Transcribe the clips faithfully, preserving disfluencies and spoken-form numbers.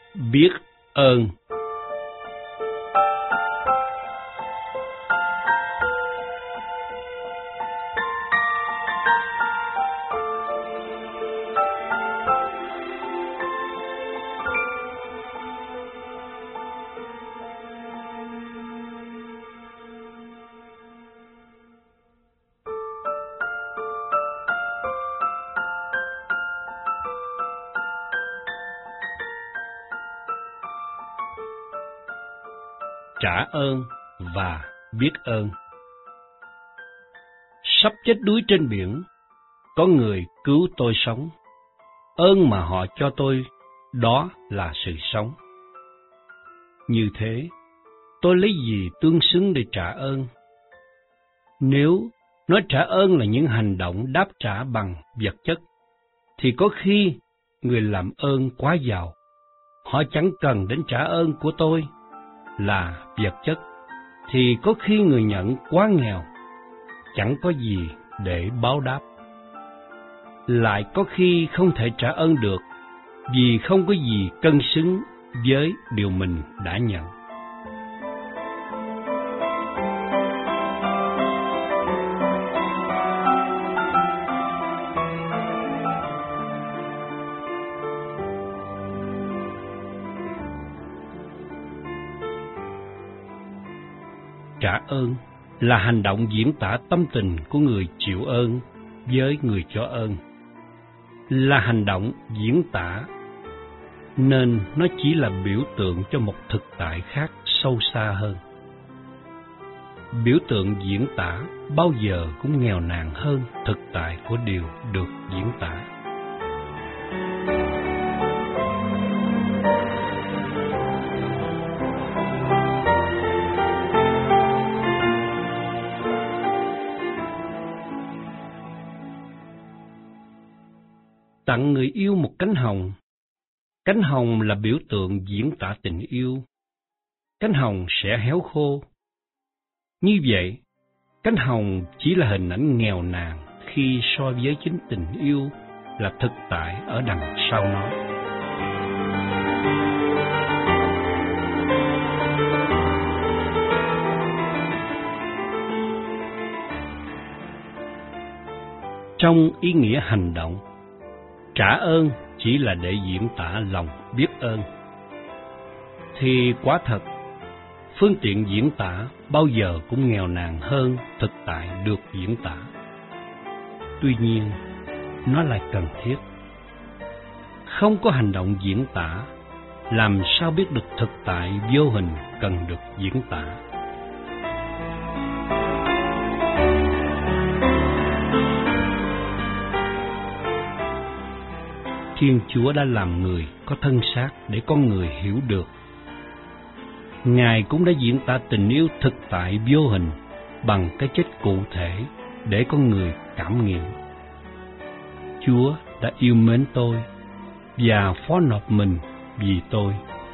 Biết ơn. Trả ơn và biết ơn. Sắp chết đuối trên biển, có người cứu tôi sống. Ơn mà họ cho tôi, đó là sự sống. Như thế, tôi lấy gì tương xứng để trả ơn? Nếu nói trả ơn là những hành động đáp trả bằng vật chất, thì có khi người làm ơn quá giàu, họ chẳng cần đến trả ơn của tôi là vật chất, thì có khi người nhận quá nghèo, chẳng có gì để báo đáp. Lại có khi không thể trả ơn được, vì không có gì cân xứng với điều mình đã nhận. Trả ơn là hành động diễn tả tâm tình của người chịu ơn với người cho ơn, là hành động diễn tả, nên nó chỉ là biểu tượng cho một thực tại khác sâu xa hơn. Biểu tượng diễn tả bao giờ cũng nghèo nàn hơn thực tại của điều được diễn tả. Tặng người yêu một cánh hồng. Cánh hồng là biểu tượng diễn tả tình yêu. Cánh hồng sẽ héo khô. Như vậy, cánh hồng chỉ là hình ảnh nghèo nàn khi so với chính tình yêu là thực tại ở đằng sau nó. Trong ý nghĩa hành động, trả ơn chỉ là để diễn tả lòng biết ơn. Thì quả thật, phương tiện diễn tả bao giờ cũng nghèo nàn hơn thực tại được diễn tả. Tuy nhiên, nó lại cần thiết. Không có hành động diễn tả, làm sao biết được thực tại vô hình cần được diễn tả. Thiên Chúa đã làm người có thân xác để con người hiểu được. Ngài cũng đã diễn tả tình yêu thực tại vô hình bằng cái chết cụ thể để con người cảm nghiệm. Chúa đã yêu mến tôi và phó nộp mình vì tôi.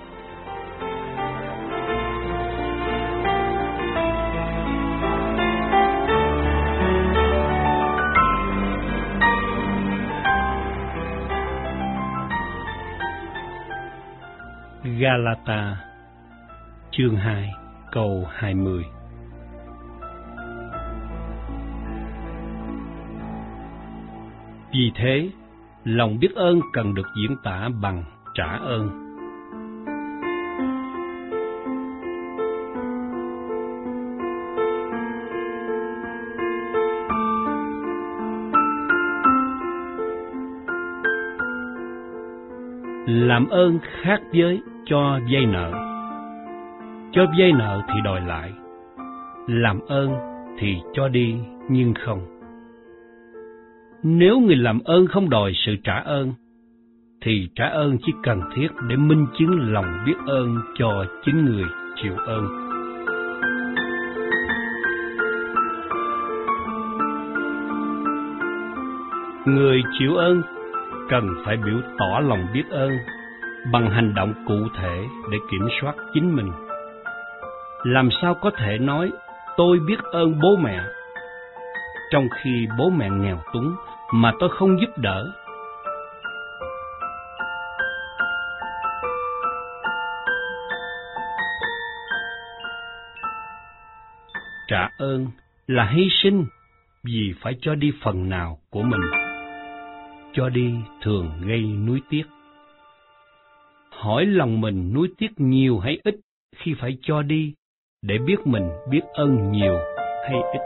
Galata chương hai câu hai mươi. Vì thế, lòng biết ơn cần được diễn tả bằng trả ơn. Làm ơn khác với cho vay nợ. Cho vay nợ thì đòi lại, làm ơn thì cho đi nhưng không. Nếu người làm ơn không đòi sự trả ơn, thì trả ơn chỉ cần thiết để minh chứng lòng biết ơn cho chính người chịu ơn. Người chịu ơn cần phải biểu tỏ lòng biết ơn bằng hành động cụ thể để kiểm soát chính mình. Làm sao có thể nói tôi biết ơn bố mẹ, trong khi bố mẹ nghèo túng mà tôi không giúp đỡ? trả ơn là hy sinh vì phải cho đi phần nào của mình. Cho đi thường gây nuối tiếc. Hỏi lòng mình nuối tiếc nhiều hay ít khi phải cho đi, để biết mình biết ơn nhiều hay ít.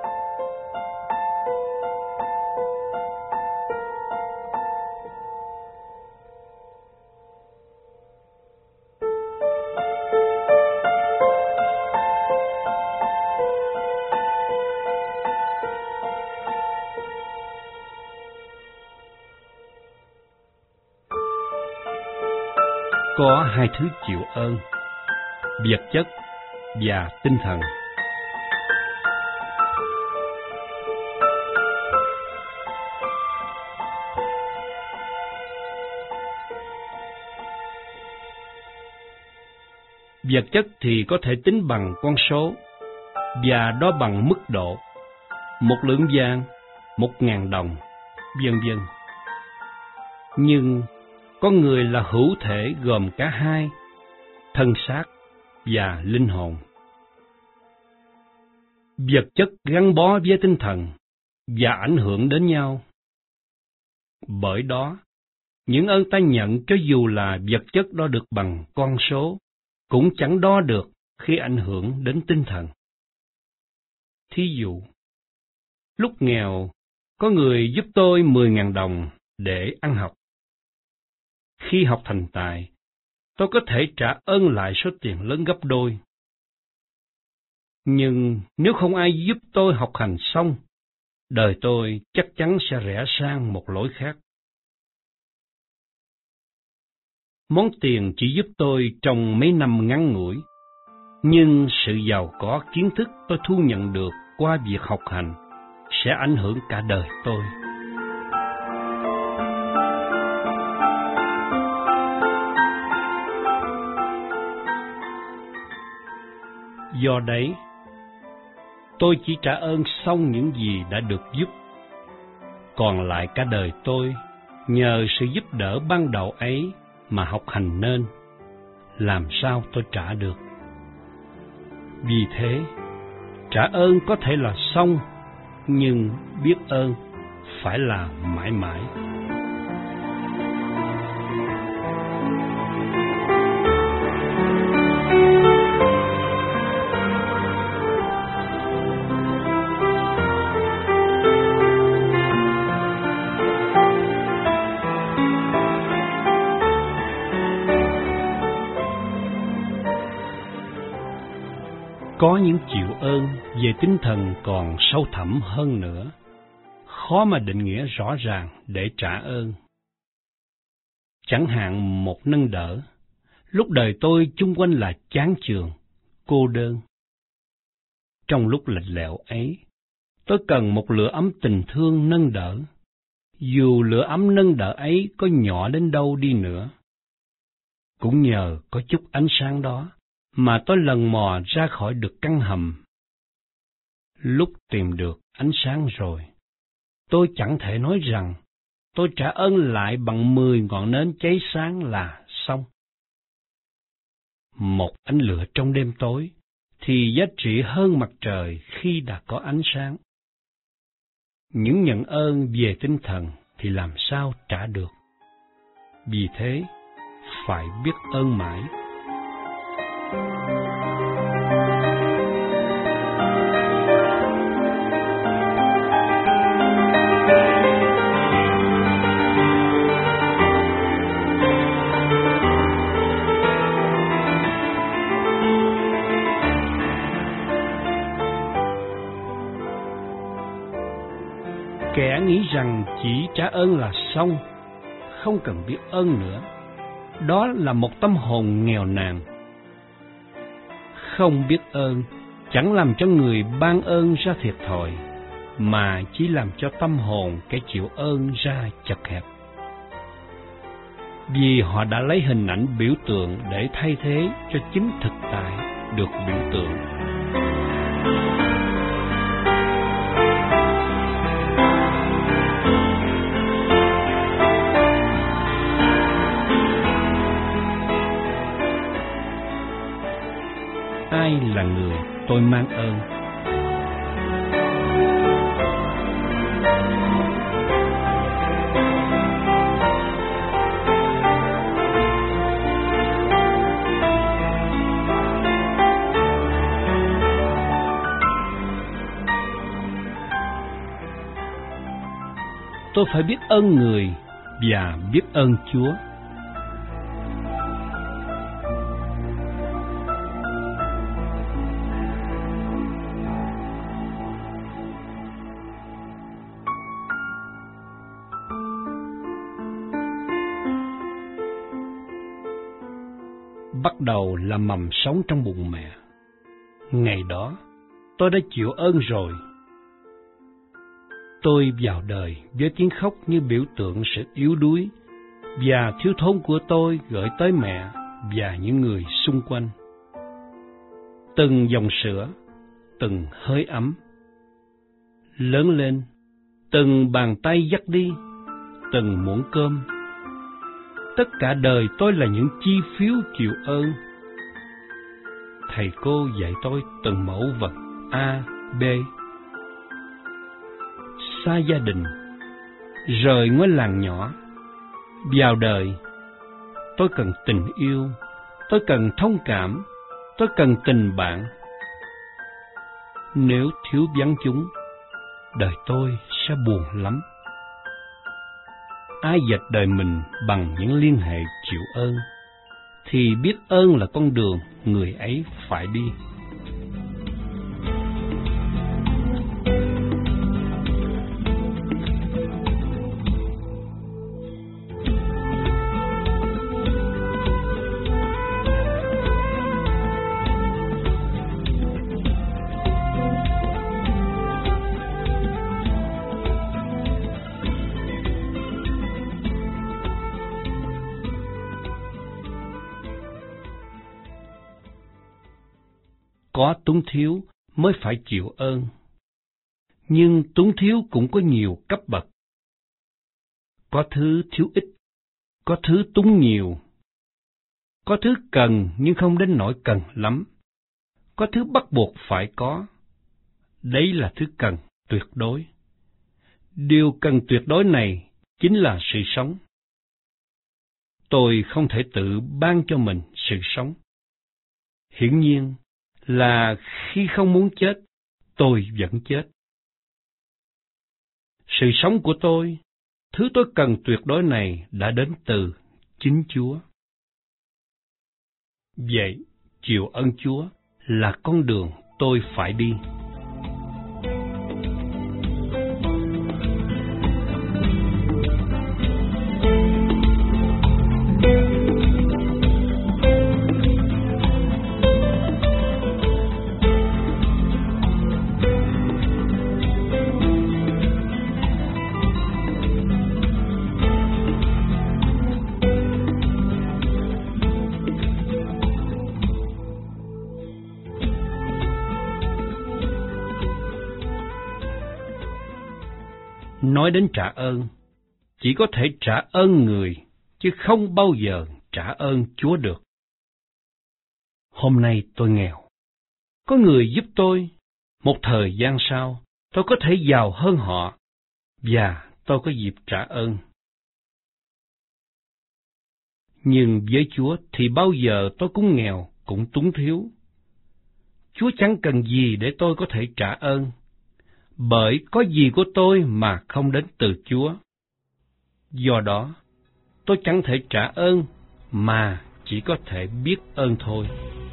Có hai thứ chịu ơn, vật chất và tinh thần. Vật chất thì có thể tính bằng con số và đo bằng mức độ, một lượng vàng, một ngàn đồng, vân vân. Nhưng con người là hữu thể gồm cả hai, thân xác và linh hồn. Vật chất gắn bó với tinh thần và ảnh hưởng đến nhau. Bởi đó, những ơn ta nhận cho dù là vật chất đo được bằng con số, cũng chẳng đo được khi ảnh hưởng đến tinh thần. Thí dụ, lúc nghèo, có người giúp tôi mười ngàn đồng để ăn học. Khi học thành tài, tôi có thể trả ơn lại số tiền lớn gấp đôi. Nhưng nếu không ai giúp tôi học hành xong, đời tôi chắc chắn sẽ rẽ sang một lối khác. Món tiền chỉ giúp tôi trong mấy năm ngắn ngủi, nhưng sự giàu có kiến thức tôi thu nhận được qua việc học hành sẽ ảnh hưởng cả đời tôi. Do đấy, tôi chỉ trả ơn xong những gì đã được giúp. Còn lại cả đời tôi, nhờ sự giúp đỡ ban đầu ấy mà học hành nên, làm sao tôi trả được. Vì thế, trả ơn có thể là xong, nhưng biết ơn phải là mãi mãi. Có những chịu ơn về tinh thần còn sâu thẳm hơn nữa, khó mà định nghĩa rõ ràng để trả ơn. Chẳng hạn một nâng đỡ, lúc đời tôi chung quanh là chán chường, cô đơn. Trong lúc lạnh lẽo ấy, tôi cần một lửa ấm tình thương nâng đỡ, dù lửa ấm nâng đỡ ấy có nhỏ đến đâu đi nữa. Cũng nhờ có chút ánh sáng đó, mà tôi lần mò ra khỏi được căn hầm. Lúc tìm được ánh sáng rồi, tôi chẳng thể nói rằng tôi trả ơn lại bằng mười ngọn nến cháy sáng là xong. Một ánh lửa trong đêm tối thì giá trị hơn mặt trời khi đã có ánh sáng. Những nhận ơn về tinh thần thì làm sao trả được. Vì thế, phải biết ơn mãi. Kẻ nghĩ rằng chỉ trả ơn là xong, không cần biết ơn nữa, đó là một tâm hồn nghèo nàn. Không biết ơn chẳng làm cho người ban ơn ra thiệt thòi, mà chỉ làm cho tâm hồn kẻ chịu ơn ra chật hẹp. Vì họ đã lấy hình ảnh biểu tượng để thay thế cho chính thực tại được biểu tượng. Ai là người tôi mang ơn? tôi phải biết ơn người và biết ơn Chúa. Bắt đầu là mầm sống trong bụng mẹ. Ngày đó, tôi đã chịu ơn rồi. Tôi vào đời với tiếng khóc như biểu tượng sự yếu đuối và thiếu thốn của tôi gửi tới mẹ và những người xung quanh. Từng dòng sữa, từng hơi ấm. Lớn lên, từng bàn tay dắt đi, từng muỗng cơm. Tất cả đời tôi là những chi phiếu chịu ơn. Thầy cô dạy tôi từng mẫu vật A, B. Xa gia đình, rời ngôi làng nhỏ, vào đời, tôi cần tình yêu, tôi cần thông cảm, tôi cần tình bạn. Nếu thiếu vắng chúng, đời tôi sẽ buồn lắm. Ai dệt đời mình bằng những liên hệ chịu ơn, thì biết ơn là con đường người ấy phải đi. Có túng thiếu mới phải chịu ơn. Nhưng túng thiếu cũng có nhiều cấp bậc. Có thứ thiếu ít, có thứ túng nhiều. Có thứ cần nhưng không đến nỗi cần lắm. Có thứ bắt buộc phải có. Đấy là thứ cần tuyệt đối. Điều cần tuyệt đối này chính là sự sống. Tôi không thể tự ban cho mình sự sống. Hiển nhiên là khi không muốn chết, tôi vẫn chết. Sự sống của tôi, thứ tôi cần tuyệt đối này đã đến từ chính Chúa. Vậy, chịu ơn Chúa là con đường tôi phải đi. Nói đến trả ơn, chỉ có thể trả ơn người, chứ không bao giờ trả ơn Chúa được. Hôm nay tôi nghèo. Có người giúp tôi, một thời gian sau, tôi có thể giàu hơn họ, và tôi có dịp trả ơn. Nhưng với Chúa thì bao giờ tôi cũng nghèo, cũng túng thiếu. Chúa chẳng cần gì để tôi có thể trả ơn, bởi có gì của tôi mà không đến từ Chúa. Do đó, tôi chẳng thể trả ơn, mà chỉ có thể biết ơn thôi.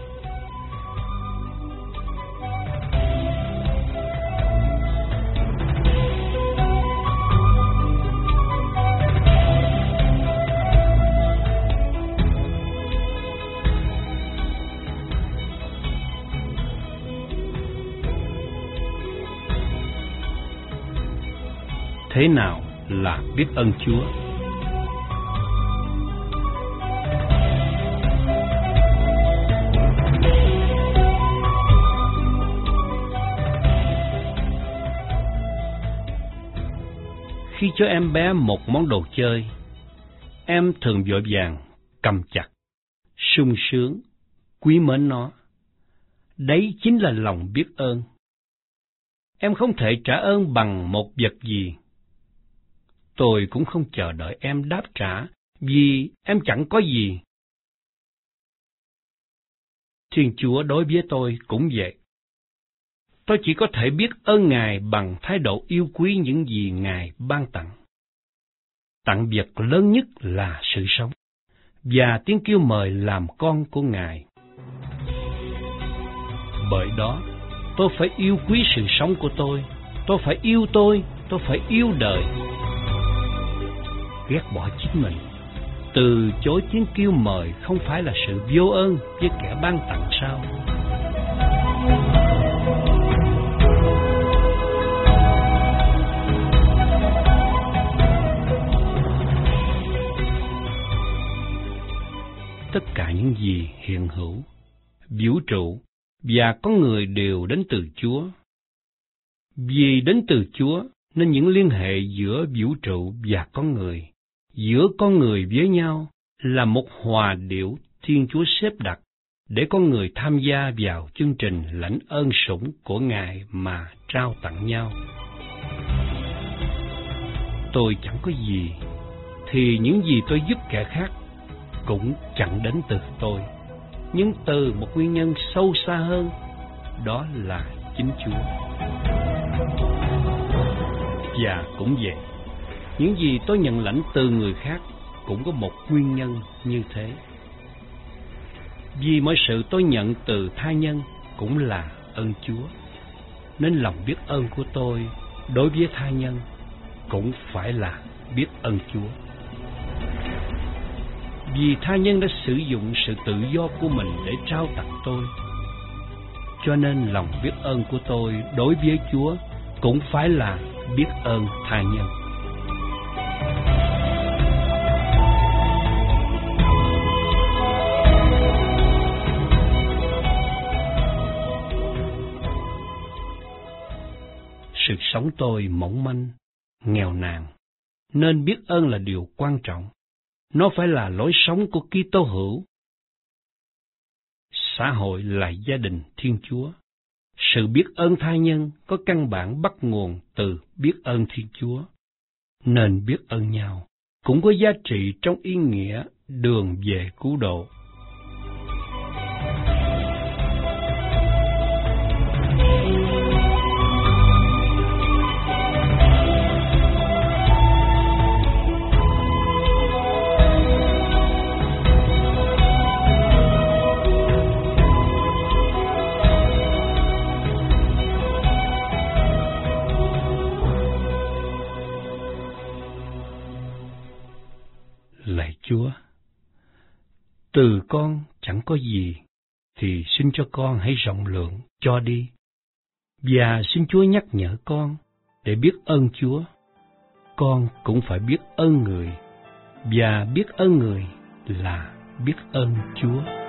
Thế nào là biết ơn Chúa? Khi cho em bé một món đồ chơi, em thường vội vàng cầm chặt, sung sướng, quý mến nó. Đấy chính là lòng biết ơn. Em không thể trả ơn bằng một vật gì. Tôi cũng không chờ đợi em đáp trả, vì em chẳng có gì. Thiên Chúa đối với tôi cũng vậy. Tôi chỉ có thể biết ơn Ngài bằng thái độ yêu quý những gì Ngài ban tặng. tặng vật lớn nhất là sự sống, và tiếng kêu mời làm con của Ngài. Bởi đó, tôi phải yêu quý sự sống của tôi, tôi phải yêu tôi, tôi phải yêu đời. Ghét bỏ chính mình, từ chối tiếng kêu mời không phải là sự vô ơn với kẻ ban tặng sao? Tất cả những gì hiện hữu, vũ trụ và con người đều đến từ Chúa. Vì đến từ Chúa nên những liên hệ giữa vũ trụ và con người, giữa con người với nhau là một hòa điệu Thiên Chúa xếp đặt để con người tham gia vào chương trình lãnh ơn sủng của Ngài mà trao tặng nhau. Tôi chẳng có gì, thì những gì tôi giúp kẻ khác cũng chẳng đến từ tôi, nhưng từ một nguyên nhân sâu xa hơn, đó là chính Chúa. Và cũng vậy, những gì tôi nhận lãnh từ người khác cũng có một nguyên nhân như thế. Vì mọi sự tôi nhận từ tha nhân cũng là ơn Chúa, nên lòng biết ơn của tôi đối với tha nhân cũng phải là biết ơn Chúa. Vì tha nhân đã sử dụng sự tự do của mình để trao tặng tôi, cho nên lòng biết ơn của tôi đối với Chúa cũng phải là biết ơn tha nhân. Sự sống tôi mỏng manh, nghèo nàn, nên biết ơn là điều quan trọng. Nó phải là lối sống của Kitô hữu. Xã hội là gia đình Thiên Chúa. Sự biết ơn tha nhân có căn bản bắt nguồn từ biết ơn Thiên Chúa. Nên biết ơn nhau cũng có giá trị trong ý nghĩa đường về cứu độ. Lạy Chúa, từ con chẳng có gì, thì xin cho con hãy rộng lượng cho đi. Và xin Chúa nhắc nhở con để biết ơn Chúa. Con cũng phải biết ơn người, và biết ơn người là biết ơn Chúa.